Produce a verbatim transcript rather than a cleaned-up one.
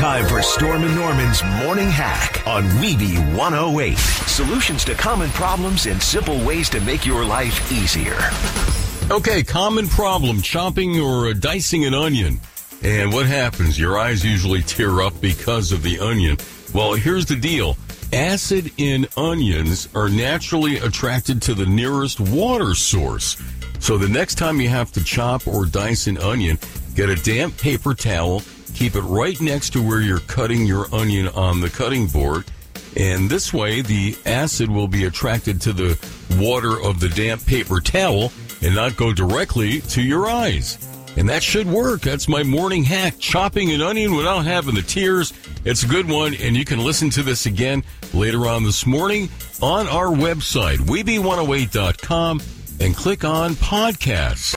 Time for Storm and Norman's Morning Hack on Weeby one oh eight. Solutions to common problems and simple ways to make your life easier. Okay, common problem, chopping or dicing an onion. And what happens? Your eyes usually tear up because of the onion. Well, here's the deal. Acid in onions are naturally attracted to the nearest water source. So the next time you have to chop or dice an onion, get a damp paper towel, keep it right next to where you're cutting your onion on the cutting board. And this way, the acid will be attracted to the water of the damp paper towel and not go directly to your eyes. And that should work. That's my morning hack. Chopping an onion without having the tears. It's a good one, and you can listen to this again later on this morning on our website, weeby one oh eight dot com, and click on podcasts.